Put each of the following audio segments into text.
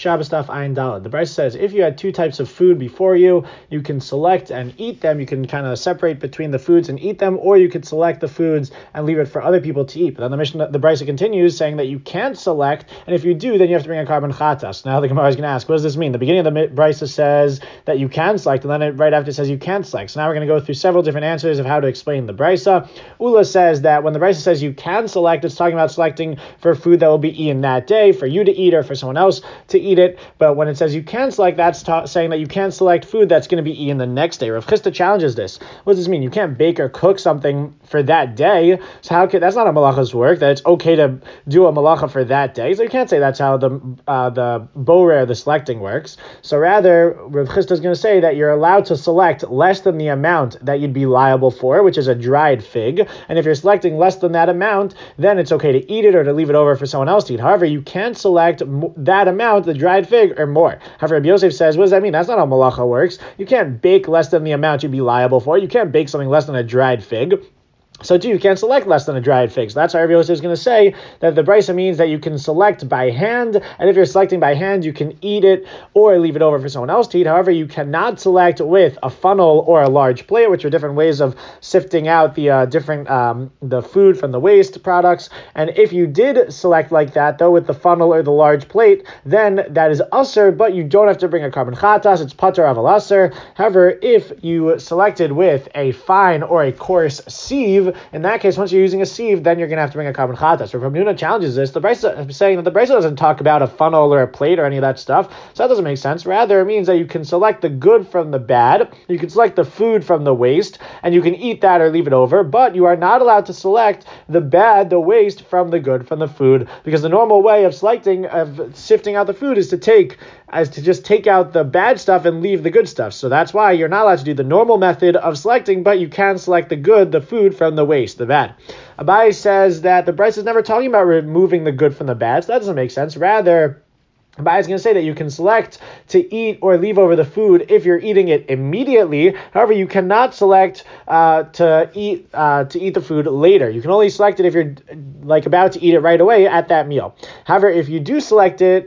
Shabbos Daf Ayin Daled. The Brisa says if you had two types of food before you, you can select and eat them. You can kind of separate between the foods and eat them, or you could select the foods and leave it for other people to eat. But then the Brisa continues saying that you can't select, and if you do, then you have to bring a carbon chatas. Now the Gemara is going to ask, what does this mean? The beginning of the Brisa says that you can select, and then right after it says you can't select. So now we're going to go through several different answers of how to explain the Brisa. Ula says that when the Brisa says you can select, it's talking about selecting for food that will be eaten that day, for you to eat or for someone else to eat it. But when it says you can select, that's saying that you can select food that's going to be eaten the next day. Rav Chisda challenges this. What does this mean? You can't bake or cook something for that day. So that's not a malacha's work, that it's okay to do a malacha for that day. So you can't say that's how the borer, the selecting works. So rather, Rav Chisda is going to say that you're allowed to select less than the amount that you'd be liable for, which is a dried fig. And if you're selecting less than that amount, then it's okay to eat it or to leave it over for someone else to eat. However, you can't select that amount, the dried fig, or more. However, Rabbi Yosef says, what does that mean? That's not how malacha works. You can't bake less than the amount you'd be liable for. You can't bake something less than a dried fig. So too, you can't select less than a dried fig. So that's why Rabbi Yosef is going to say that the Brisa means that you can select by hand, and if you're selecting by hand, you can eat it or leave it over for someone else to eat. However, you cannot select with a funnel or a large plate, which are different ways of sifting out the the food from the waste products. And if you did select like that, though, with the funnel or the large plate, then that is usher, but you don't have to bring a carbon chatas. It's pater aval usher. However, if you selected with a fine or a coarse sieve, in that case, once you're using a sieve, then you're going to have to bring a carbon chatas. So Rav Nuna challenges this. The Brisa is saying that the Brisa doesn't talk about a funnel or a plate or any of that stuff, so that doesn't make sense. Rather, it means that you can select the good from the bad, you can select the food from the waste, and you can eat that or leave it over, but you are not allowed to select the bad, the waste, from the good, from the food, because the normal way of sifting out the food is to just take out the bad stuff and leave the good stuff. So that's why you're not allowed to do the normal method of selecting, but you can select the good, the food, from the waste, the bad. Abai says that the Brisa is never talking about removing the good from the bad, so that doesn't make sense. Rather, Abai is going to say that you can select to eat or leave over the food if you're eating it immediately. However, you cannot select to eat the food later. You can only select it if you're about to eat it right away at that meal. However, if you do select it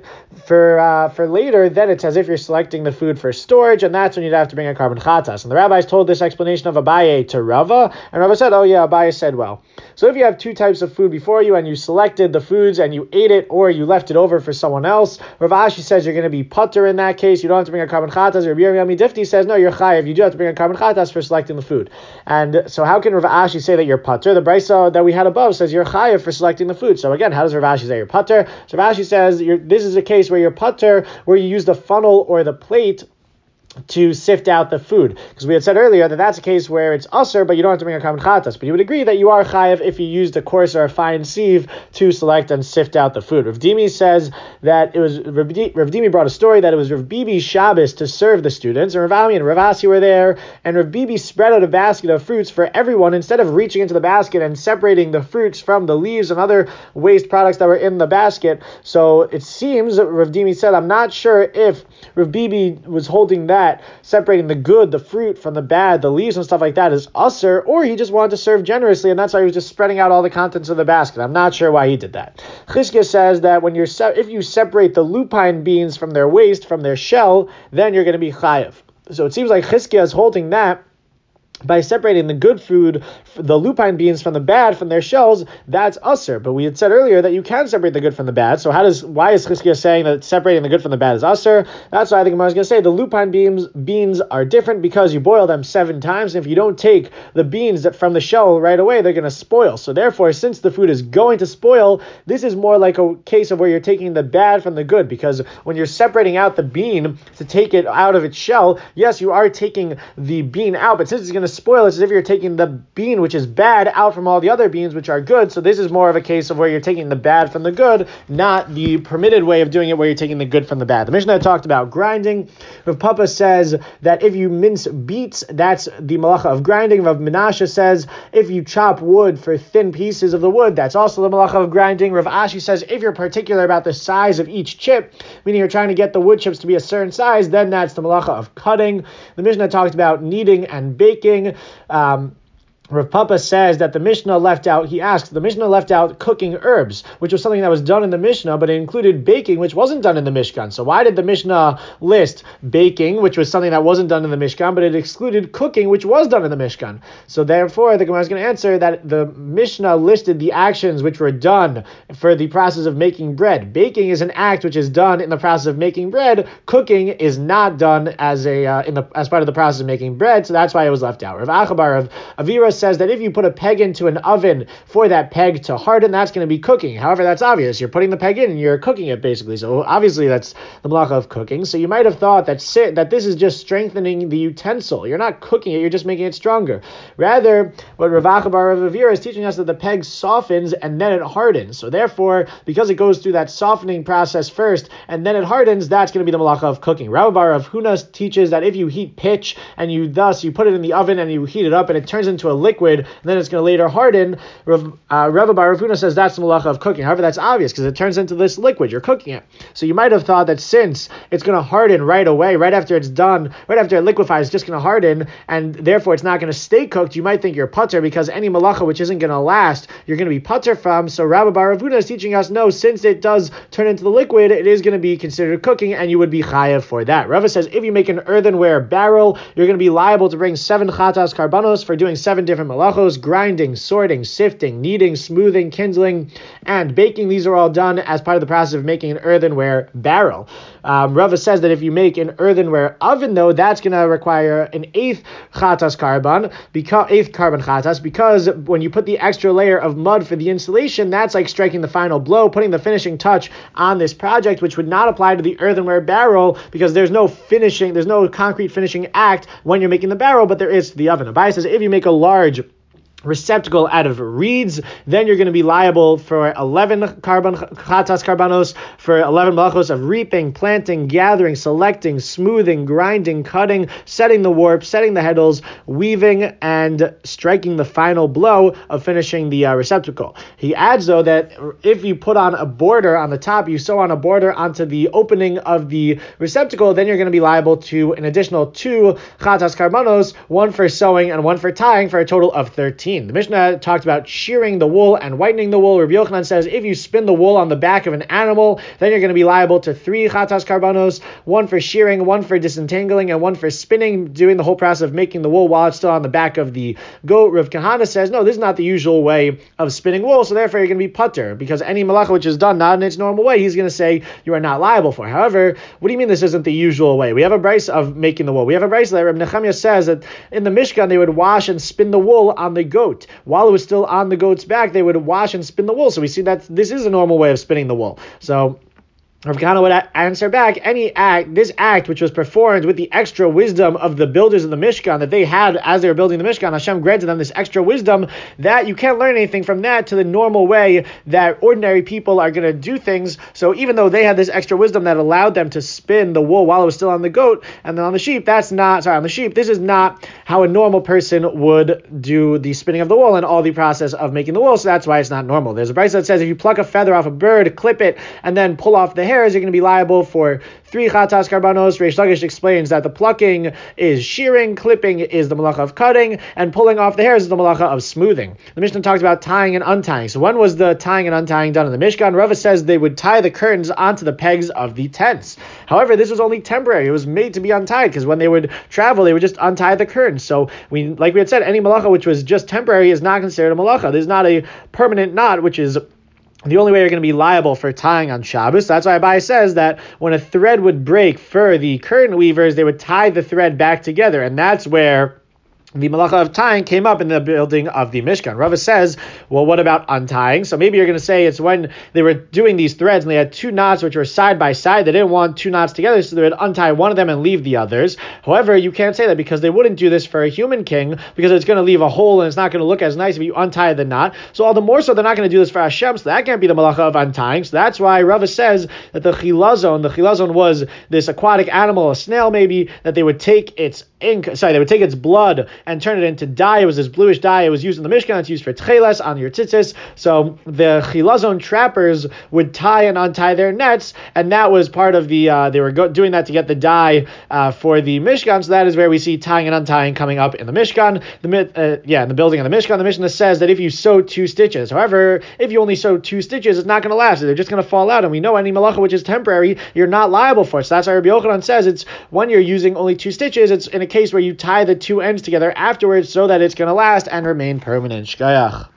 for later, then it's as if you're selecting the food for storage, and that's when you'd have to bring a carbon chatas. And the rabbis told this explanation of Abaye to Rava, and Rava said, oh yeah, Abaye said well. So if you have two types of food before you and you selected the foods and you ate it or you left it over for someone else, Rav Ashi says you're going to be putter in that case. You don't have to bring a carbon chatas. Rabbi Yirmiyah Difti says no, you're chayiv. You do have to bring a carbon chatas for selecting the food. And so how can Rav Ashi say that you're putter? The Brisa that we had above says you're chayiv for selecting the food. So again, how does Rav Ashi say you're putter? So Rav Ashi says this is a case where you're putter, where you use the funnel or the plate to sift out the food, because we had said earlier that that's a case where it's usher, but you don't have to bring a carbon chatas. But you would agree that you are chayiv if you used a coarse or a fine sieve to select and sift out the food. Rav Dimi says that it was Rav Dimi brought a story that it was Rav Bibi's Shabbos to serve the students, and Rav Ami and Rav Asi were there, and Rav Bibi spread out a basket of fruits for everyone instead of reaching into the basket and separating the fruits from the leaves and other waste products that were in the basket. So it seems, Rav Dimi said, I'm not sure if Rav Bibi was holding that separating the good, the fruit from the bad, the leaves and stuff like that is usher, or he just wanted to serve generously, and that's why he was just spreading out all the contents of the basket. I'm not sure why he did that. Chizkiah says that when if you separate the lupine beans from their waste, from their shell, then you're going to be chayiv. So it seems like Chizkiah is holding that by separating the good food, the lupine beans, from the bad, from their shells, that's usher. But we had said earlier that you can separate the good from the bad. So why is Chizkiah saying that separating the good from the bad is usher? That's why I think I was going to say the lupine beans are different because you boil them 7 times. And if you don't take the beans from the shell right away, they're going to spoil. So therefore, since the food is going to spoil, this is more like a case of where you're taking the bad from the good, because when you're separating out the bean to take it out of its shell, yes, you are taking the bean out, but since it's going to spoil, it's as if you're taking the bean which is bad out from all the other beans which are good. So this is more of a case of where you're taking the bad from the good, not the permitted way of doing it where you're taking the good from the bad. The Mishnah talked about grinding. Rav Papa says that if you mince beets, that's the malacha of grinding. Rav Menashe says if you chop wood for thin pieces of the wood, that's also the malacha of grinding. Rav Ashi says if you're particular about the size of each chip, meaning you're trying to get the wood chips to be a certain size, then that's the malacha of cutting. The Mishnah talked about kneading and baking. Rav Papa says that the Mishnah left out, the Mishnah left out cooking herbs, which was something that was done in the Mishnah, but it included baking, which wasn't done in the Mishkan. So why did the Mishnah list baking, which was something that wasn't done in the Mishkan, but it excluded cooking, which was done in the Mishkan? So therefore, the Gemara is going to answer that the Mishnah listed the actions which were done for the process of making bread. Baking is an act which is done in the process of making bread. Cooking is not done as part of the process of making bread, so that's why it was left out. Rav Achabar of Avira says that if you put a peg into an oven for that peg to harden, that's going to be cooking. However, that's obvious. You're putting the peg in and you're cooking it basically. So obviously that's the malacha of cooking. So you might have thought that this is just strengthening the utensil. You're not cooking it, you're just making it stronger. Rather, what Rav Achabar of Avira is teaching us that the peg softens and then it hardens. So therefore, because it goes through that softening process first and then it hardens, that's going to be the malacha of cooking. Rabbi Bar of Hunas teaches that if you heat pitch and you put it in the oven and you heat it up and it turns into a liquid, and then it's going to later harden, Rabbi Bar Huna says that's the malacha of cooking. However, that's obvious because it turns into this liquid. You're cooking it. So you might have thought that since it's going to harden right away, right after it's done, right after it liquefies, it's just going to harden, and therefore it's not going to stay cooked. You might think you're putter because any malacha which isn't going to last, you're going to be putter from. So Rabbi Bar Huna is teaching us, no, since it does turn into the liquid, it is going to be considered cooking, and you would be chayav for that. Rava says if you make an earthenware barrel, you're going to be liable to bring 7 chatas karbanos for doing 7 different malachos. Grinding, sorting, sifting, kneading, smoothing, kindling, and baking. These are all done as part of the process of making an earthenware barrel. Rava says that if you make an earthenware oven, though, that's going to require an 8th carbon chatas, because when you put the extra layer of mud for the insulation, that's like striking the final blow, putting the finishing touch on this project, which would not apply to the earthenware barrel because there's no concrete finishing act when you're making the barrel, but there is to the oven. Abai says if you make a large receptacle out of reeds, then you're going to be liable for 11 chatas karbanos, for 11 malachos of reaping, planting, gathering, selecting, smoothing, grinding, cutting, setting the warp, setting the heddles, weaving, and striking the final blow of finishing the receptacle. He adds, though, that if you put on a border on the top, you sew on a border onto the opening of the receptacle, then you're going to be liable to an additional 2 chatas karbanos, 1 for sewing and 1 for tying, for a total of 13. The Mishnah talked about shearing the wool and whitening the wool. Rabbi Yochanan says if you spin the wool on the back of an animal, then you're going to be liable to 3 chatas karbanos, 1 for shearing, 1 for disentangling, and 1 for spinning, doing the whole process of making the wool while it's still on the back of the goat. Rav Kahana says, no, this is not the usual way of spinning wool, so therefore you're going to be putter, because any malacha which is done not in its normal way, he's going to say you are not liable for. However, what do you mean this isn't the usual way? We have a brayso of making the wool. We have a brayso that Reb Nechemia says that in the Mishkan they would wash and spin the wool on the goat. While it was still on the goat's back, they would wash and spin the wool. So we see that this is a normal way of spinning the wool. So Rav Kahana would answer back, this act which was performed with the extra wisdom of the builders of the Mishkan that they had as they were building the Mishkan, Hashem granted them this extra wisdom, that you can't learn anything from that to the normal way that ordinary people are going to do things. So even though they had this extra wisdom that allowed them to spin the wool while it was still on the goat and then on the sheep, this is not how a normal person would do the spinning of the wool and all the process of making the wool, so that's why it's not normal. There's a brayso that says if you pluck a feather off a bird, clip it, and then pull off the hair, you're going to be liable for 3 chatas karbanos. Reish Lakish explains that the plucking is shearing, clipping is the malacha of cutting, and pulling off the hairs is the malacha of smoothing. The Mishnah talks about tying and untying. So when was the tying and untying done in the Mishkan? Rava says they would tie the curtains onto the pegs of the tents. However, this was only temporary. It was made to be untied because when they would travel, they would just untie the curtains. So like we had said, any malacha which was just temporary is not considered a malacha. There's not a permanent knot, which is the only way you're going to be liable for tying on Shabbos. That's why Abai says that when a thread would break for the curtain weavers, they would tie the thread back together, and that's where the malacha of tying came up in the building of the Mishkan. Rava says, well, what about untying? So maybe you're going to say it's when they were doing these threads and they had 2 knots which were side by side. They didn't want 2 knots together, so they would untie one of them and leave the others. However, you can't say that because they wouldn't do this for a human king, because it's going to leave a hole and it's not going to look as nice if you untie the knot. So all the more so they're not going to do this for Hashem, so that can't be the malacha of untying. So that's why Rava says that the chilazon was this aquatic animal, a snail maybe, that they would take its ink. Sorry, they would take its blood and turn it into dye. It was this bluish dye. It was used in the Mishkan. It's used for tcheles on your tzitzis. So the chilazon trappers would tie and untie their nets, and that was part of the. They were doing that to get the dye for the Mishkan. So that is where we see tying and untying coming up in the Mishkan. In the building of the Mishkan, the Mishnah says that if you sew 2 stitches, however, if you only sew 2 stitches, it's not going to last. They're just going to fall out. And we know any malacha which is temporary, you're not liable for. So that's why Rabbi Yochanan says it's when you're using only 2 stitches. It's in a case where you tie the 2 ends together afterwards so that it's going to last and remain permanent. Shkayach.